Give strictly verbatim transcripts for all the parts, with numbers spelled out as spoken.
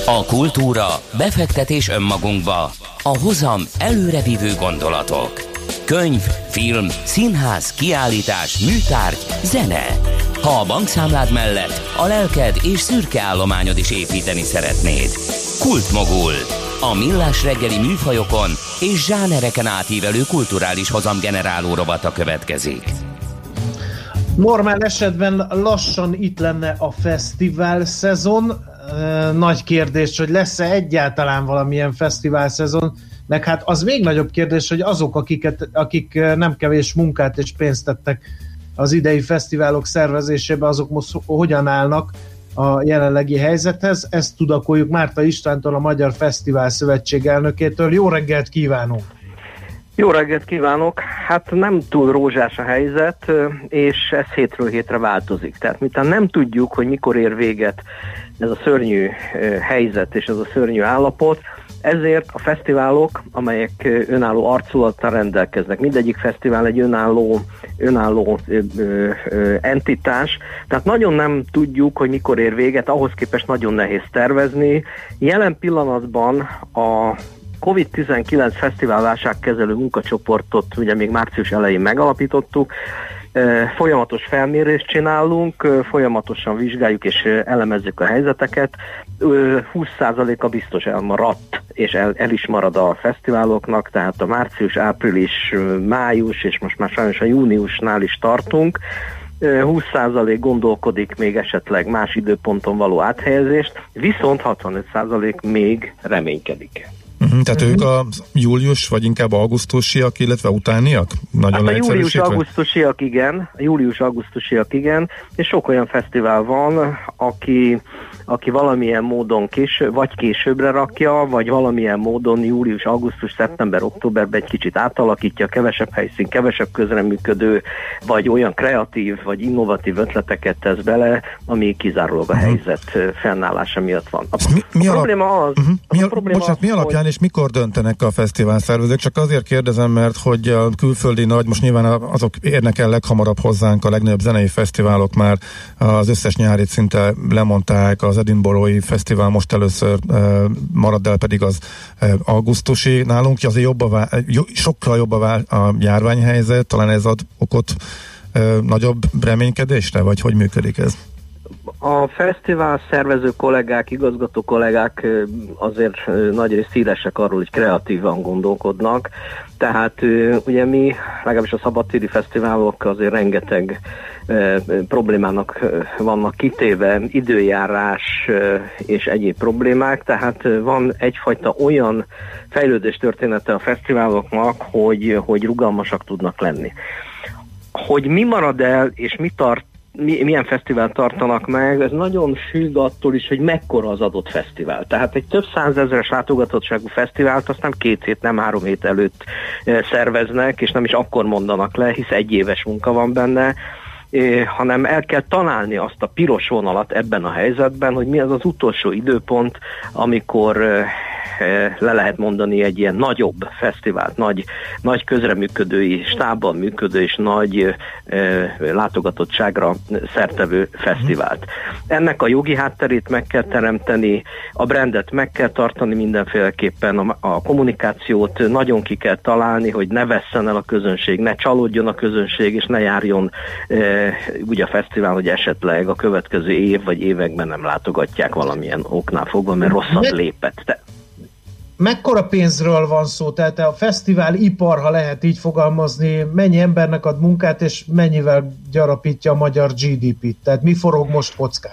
A kultúra, befektetés önmagunkba, a hozam előrevívő gondolatok. Könyv, film, színház, kiállítás, műtárgy, zene. Ha a bankszámlád mellett a lelked és szürke állományod is építeni szeretnéd. Kultmogul. A millás reggeli műfajokon és zsánereken átívelő kulturális hozamgeneráló rovata következik. Normál esetben lassan itt lenne a fesztivál szezon. Nagy kérdés, hogy lesz-e egyáltalán valamilyen fesztivál szezon, meg hát az még nagyobb kérdés, hogy azok, akiket, akik nem kevés munkát és pénzt tettek az idei fesztiválok szervezésébe, azok most hogyan állnak a jelenlegi helyzethez. Ezt tudakoljuk Márta Istvántól, a Magyar Fesztivál Szövetség elnökétől. Jó reggelt kívánunk! Jó reggelt kívánok! Hát nem túl rózsás a helyzet, és ez hétről hétre változik. Tehát miután nem tudjuk, hogy mikor ér véget ez a szörnyű helyzet és ez a szörnyű állapot, ezért a fesztiválok, amelyek önálló arculattal rendelkeznek, mindegyik fesztivál egy önálló, önálló ö, ö, ö, entitás, tehát nagyon nem tudjuk, hogy mikor ér véget, ahhoz képest nagyon nehéz tervezni. Jelen pillanatban a kovid tizenkilenc fesztivál válságkezelő munkacsoportot ugye még március elején megalapítottuk, folyamatos felmérést csinálunk, folyamatosan vizsgáljuk és elemezzük a helyzeteket. húsz százaléka biztos elmaradt, és el, el is marad a fesztiváloknak, tehát a március, április, május, és most már sajnos a júniusnál is tartunk. húsz százalék gondolkodik még esetleg más időponton való áthelyezést, viszont hatvanöt százalék még reménykedik. Uh-huh, tehát uh-huh. ők a július, vagy inkább augusztusiak, illetve utániak? Nagyon hát a július-augusztusiak igen, a július-augusztusiak igen, és sok olyan fesztivál van, aki, aki valamilyen módon kés, vagy későbbre rakja, vagy valamilyen módon július, augusztus, szeptember, októberben egy kicsit átalakítja, kevesebb helyszín, kevesebb közreműködő, vagy olyan kreatív, vagy innovatív ötleteket tesz bele, ami kizárólag a uh-huh. helyzet fennállása miatt van. A, mi, mi a alap... probléma az... Uh-huh. Mi, a a... probléma Bocsánat, az, mi alapján és mikor döntenek a fesztivál szervezők? Csak azért kérdezem, mert hogy a külföldi nagy, most nyilván azok érnek el leghamarabb hozzánk, a legnagyobb zenei fesztiválok már az összes nyárit szinte lemondták, az Edinburgh-i fesztivál most először marad el, pedig az augusztusi. Nálunk azért jobb a vá- sokkal jobb a, vá- a járványhelyzet, talán ez ad okot nagyobb reménykedésre, vagy hogy működik ez? A fesztivál szervező kollégák, igazgató kollégák azért nagyrészt szélesek arról, hogy kreatívan gondolkodnak, tehát ugye mi, legalábbis a szabadtéri fesztiválok azért rengeteg e, problémának vannak kitéve, időjárás e, és egyéb problémák, tehát van egyfajta olyan fejlődés története a fesztiváloknak, hogy, hogy rugalmasak tudnak lenni. Hogy mi marad el és mi tart, milyen fesztivált tartanak meg, ez nagyon függ attól is, hogy mekkora az adott fesztivál. Tehát egy több százezeres látogatottságú fesztivált azt nem két hét, nem három hét előtt szerveznek, és nem is akkor mondanak le, hisz egy éves munka van benne, hanem el kell találni azt a piros vonalat ebben a helyzetben, hogy mi az az utolsó időpont, amikor le lehet mondani egy ilyen nagyobb fesztivált, nagy, nagy közreműködői, stábban működő és nagy e, látogatottságra szertevő fesztivált. Ennek a jogi hátterét meg kell teremteni, a brandet meg kell tartani mindenféleképpen, a, a kommunikációt nagyon ki kell találni, hogy ne vesszen el a közönség, ne csalódjon a közönség, és ne járjon e, úgy a fesztivál, hogy esetleg a következő év vagy években nem látogatják valamilyen oknál fogva, mert rosszat lépett. De mekkora pénzről van szó? Tehát a fesztivál ipar, ha lehet így fogalmazni, mennyi embernek ad munkát, és mennyivel gyarapítja a magyar gé dé pét? Tehát mi forog most kockán?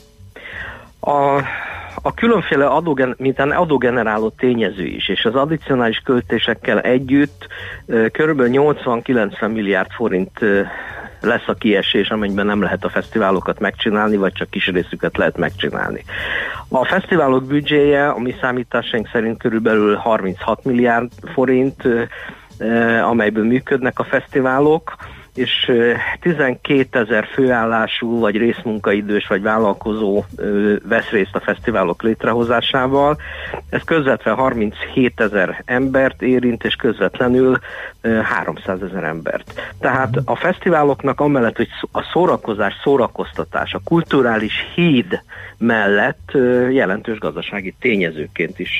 A, a különféle adógen, mint adógeneráló tényező is, és az addicionális költésekkel együtt körülbelül nyolcvan-kilencven milliárd forint lesz a kiesés, amelyben nem lehet a fesztiválokat megcsinálni, vagy csak kis részüket lehet megcsinálni. A fesztiválok büdzséje a mi számításaink szerint körülbelül harminchat milliárd forint, amelyből működnek a fesztiválok, és tizenkétezer főállású, vagy részmunkaidős, vagy vállalkozó vesz részt a fesztiválok létrehozásával. Ez közvetlen harminchétezer embert érint, és közvetlenül háromszázezer embert. Tehát a fesztiváloknak amellett, hogy a szórakozás, szórakoztatás, a kulturális híd mellett jelentős gazdasági tényezőként is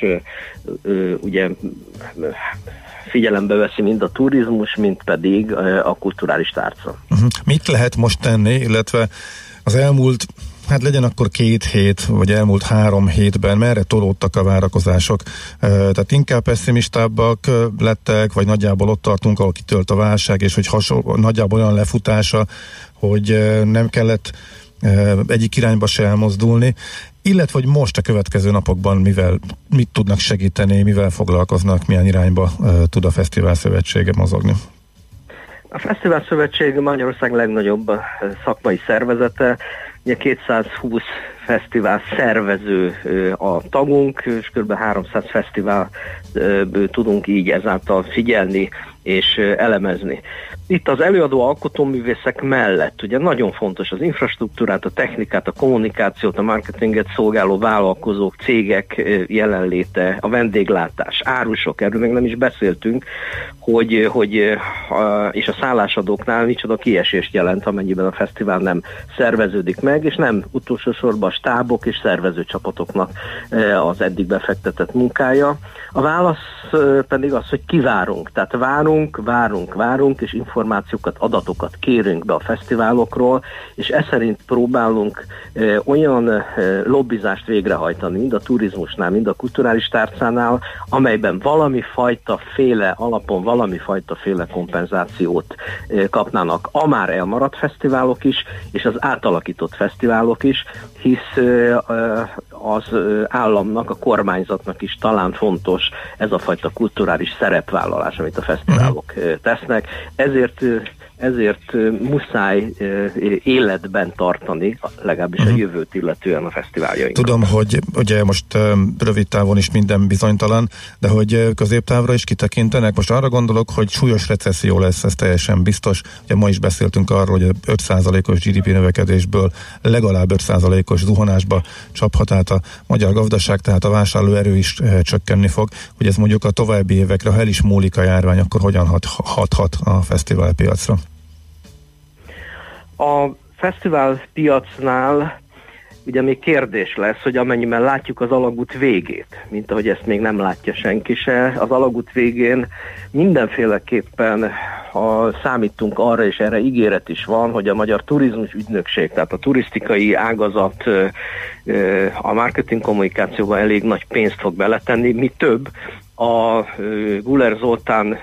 ugye figyelembe veszi mind a turizmus, mind pedig a kulturális tárca. Uh-huh. Mit lehet most tenni, illetve az elmúlt, hát legyen akkor két hét, vagy elmúlt három hétben merre tolódtak a várakozások? Tehát inkább pessimistábbak lettek, vagy nagyjából ott tartunk, ahol kitölt a válság, és hogy hasonló, nagyjából olyan lefutása, hogy nem kellett egyik irányba se elmozdulni, illetve hogy most a következő napokban mivel, mit tudnak segíteni, mivel foglalkoznak, milyen irányba uh, tud a Fesztivál Szövetsége mozogni? A Fesztivál Szövetség Magyarország legnagyobb szakmai szervezete, ugye kétszázhúsz fesztivál szervező a tagunk, és kb. háromszáz fesztivál tudunk így ezáltal figyelni és elemezni. Itt az előadó alkotóművészek mellett ugye nagyon fontos az infrastruktúrát, a technikát, a kommunikációt, a marketinget szolgáló vállalkozók, cégek jelenléte, a vendéglátás, árusok, erről még nem is beszéltünk, hogy, hogy és a szállásadóknál micsoda kiesést jelent, amennyiben a fesztivál nem szerveződik meg, és nem utolsó sorban a stábok és szervezőcsapatoknak az eddig befektetett munkája. A válasz pedig az, hogy kivárunk, tehát várunk, várunk, várunk, és információkat, adatokat kérünk be a fesztiválokról, és e szerint próbálunk e, olyan e, lobbizást végrehajtani, mind a turizmusnál, mind a kulturális tárcánál, amelyben valami fajta féle alapon, valami fajta féle kompenzációt e, kapnának a már elmaradt fesztiválok is, és az átalakított fesztiválok is, hisz e, az államnak, a kormányzatnak is talán fontos ez a fajta kulturális szerepvállalás, amit a fesztiválok tesznek. Ezért ezért muszáj életben tartani, legalábbis uh-huh. a jövőt illetően a fesztiváljainkat. Tudom, hogy ugye most rövid távon is minden bizonytalan, de hogy középtávra is kitekintenek. Most arra gondolok, hogy súlyos recesszió lesz, ez teljesen biztos. Ugye ma is beszéltünk arról, hogy öt százalékos gé dé pé növekedésből legalább öt százalékos zuhanásba csaphat át a magyar gazdaság, tehát a vásárlóerő is csökkenni fog. Hogy ez mondjuk a további évekre, ha el is múlik a járvány, akkor hogyan hat, hathat a fesztiválpiacra? A fesztivál piacnál ugye még kérdés lesz, hogy amennyiben látjuk az alagút végét, mint ahogy ezt még nem látja senki se, az alagút végén mindenféleképpen ha számítunk arra, és erre ígéret is van, hogy a Magyar Turizmus Ügynökség, tehát a turisztikai ágazat a marketing kommunikációban elég nagy pénzt fog beletenni, mi több, a Guller Zoltán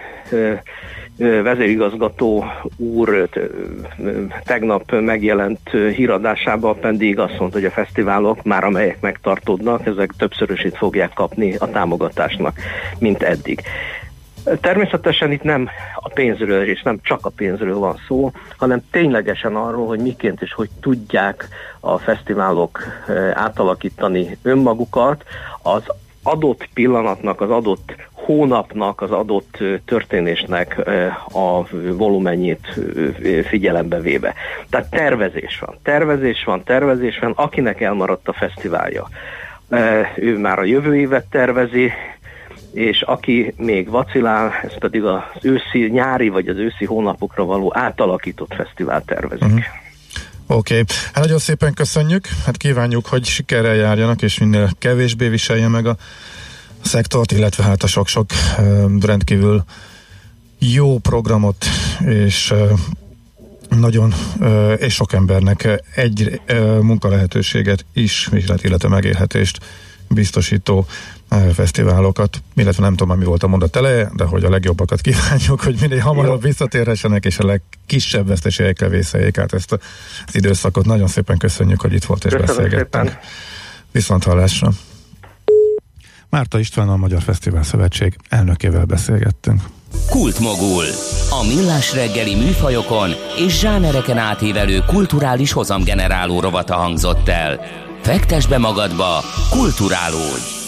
vezérigazgató úr tegnap megjelent híradásában pedig azt mondta, hogy a fesztiválok, már amelyek megtartódnak, ezek többszörösét fogják kapni a támogatásnak, mint eddig. Természetesen itt nem a pénzről, és nem csak a pénzről van szó, hanem ténylegesen arról, hogy miként és hogy tudják a fesztiválok átalakítani önmagukat, az adott pillanatnak, az adott hónapnak, az adott történésnek a volumenjét figyelembe véve. Tehát tervezés van, tervezés van, tervezés van, akinek elmaradt a fesztiválja. Ő már a jövő évet tervezi, és aki még vacilál, ez pedig az őszi, nyári vagy az őszi hónapokra való átalakított fesztivál tervezik. Uh-huh. Oké, okay. Hát nagyon szépen köszönjük, hát kívánjuk, hogy sikerrel járjanak, és minél kevésbé viselje meg a szektort, illetve hát a sok-sok uh, rendkívül jó programot, és uh, nagyon, uh, és sok embernek egy uh, munkalehetőséget is, illetve megélhetést biztosító uh, fesztiválokat, illetve nem tudom, mi volt a mondat eleje, de hogy a legjobbakat kívánjuk, hogy minél hamarabb visszatérhessenek, és a legkisebb veszteségekkel vészeljék át ezt az időszakot. Nagyon szépen köszönjük, hogy itt volt és beszélgettünk. Viszont hallásra! Márta István, a Magyar Fesztivál Szövetség elnökével beszélgettünk. Kultmogul. A millás reggeli műfajokon és zsánereken átívelő kulturális hozamgeneráló rovata hangzott el. Fektesd be magadba, kulturálódj!